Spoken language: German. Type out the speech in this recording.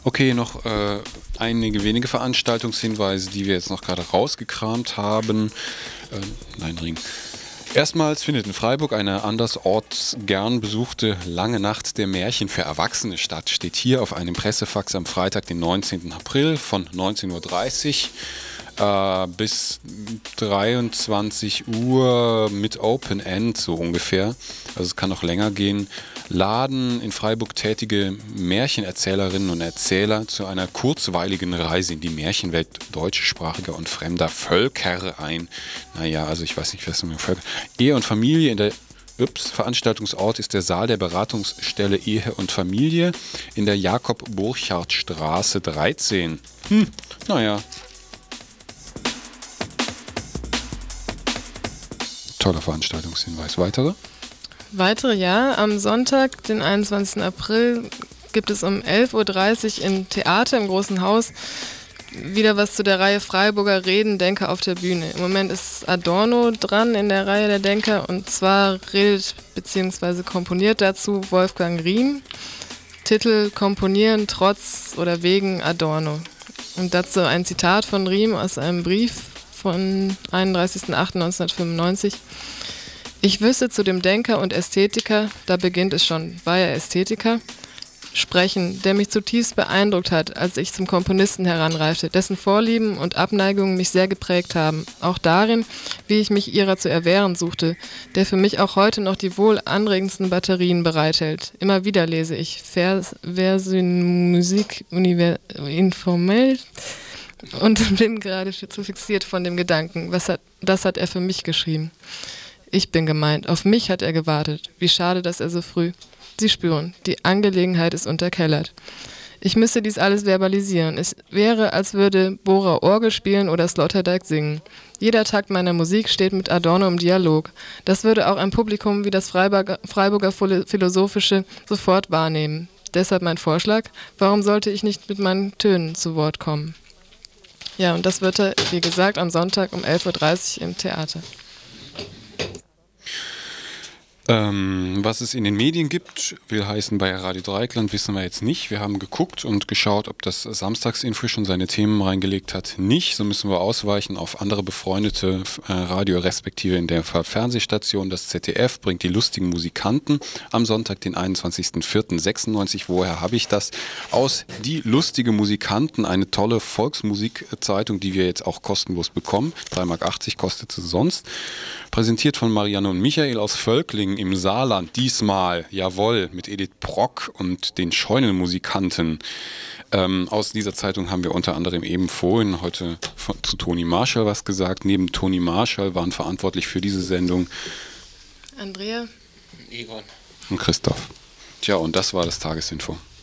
Okay, noch einige wenige Veranstaltungshinweise, die wir jetzt noch gerade rausgekramt haben. Nein, Ring. Erstmals findet in Freiburg eine andersorts gern besuchte Lange Nacht der Märchen für Erwachsene statt. Steht hier auf einem Pressefax am Freitag, den 19. April von 19:30 Uhr bis 23 Uhr mit Open End so ungefähr. Also es kann noch länger gehen. Laden in Freiburg tätige Märchenerzählerinnen und Erzähler zu einer kurzweiligen Reise in die Märchenwelt deutschsprachiger und fremder Völker ein. Naja, also ich weiß nicht, was mit Völker. Ehe und Familie in der Veranstaltungsort ist der Saal der Beratungsstelle Ehe und Familie in der Jakob-Burchardt-Straße 13. Naja. Toller Veranstaltungshinweis. Weitere, ja. Am Sonntag, den 21. April, gibt es um 11:30 Uhr im Theater im Großen Haus wieder was zu der Reihe Freiburger Reden, Denker auf der Bühne. Im Moment ist Adorno dran in der Reihe der Denker und zwar redet bzw. komponiert dazu Wolfgang Riem. Titel Komponieren trotz oder wegen Adorno. Und dazu ein Zitat von Riem aus einem Brief von 31.08.1995. Ich wüsste zu dem Denker und Ästhetiker, da beginnt es schon, war er Ästhetiker, sprechen, der mich zutiefst beeindruckt hat, als ich zum Komponisten heranreifte, dessen Vorlieben und Abneigungen mich sehr geprägt haben, auch darin, wie ich mich ihrer zu erwehren suchte, der für mich auch heute noch die wohl anregendsten Batterien bereithält. Immer wieder lese ich Version Musik informell und bin gerade zu fixiert von dem Gedanken, das hat er für mich geschrieben. Ich bin gemeint, auf mich hat er gewartet. Wie schade, dass er so früh. Sie spüren, die Angelegenheit ist unterkellert. Ich müsste dies alles verbalisieren. Es wäre, als würde Bohrer Orgel spielen oder Sloterdijk singen. Jeder Takt meiner Musik steht mit Adorno im Dialog. Das würde auch ein Publikum wie das Freiburger Philosophische sofort wahrnehmen. Deshalb mein Vorschlag, warum sollte ich nicht mit meinen Tönen zu Wort kommen? Ja, und das wird er, wie gesagt, am Sonntag um 11:30 Uhr im Theater. Was es in den Medien gibt, will heißen bei Radio Dreieckland, wissen wir jetzt nicht. Wir haben geguckt und geschaut, ob das Samstagsinfo schon seine Themen reingelegt hat. Nicht, so müssen wir ausweichen auf andere befreundete Radio, respektive in der Fernsehstation. Das ZDF bringt die lustigen Musikanten am Sonntag, den 21.04.96. Woher habe ich das? Aus Die lustige Musikanten, eine tolle Volksmusikzeitung, die wir jetzt auch kostenlos bekommen. 3,80 Mark kostet sie sonst. Präsentiert von Marianne und Michael aus Völklingen im Saarland. Diesmal, jawohl, mit Edith Brock und den Scheunenmusikanten. Aus dieser Zeitung haben wir unter anderem eben vorhin heute zu Toni Marshall was gesagt. Neben Toni Marshall waren verantwortlich für diese Sendung Andrea, Egon und Christoph. Tja, und das war das Tagesinfo.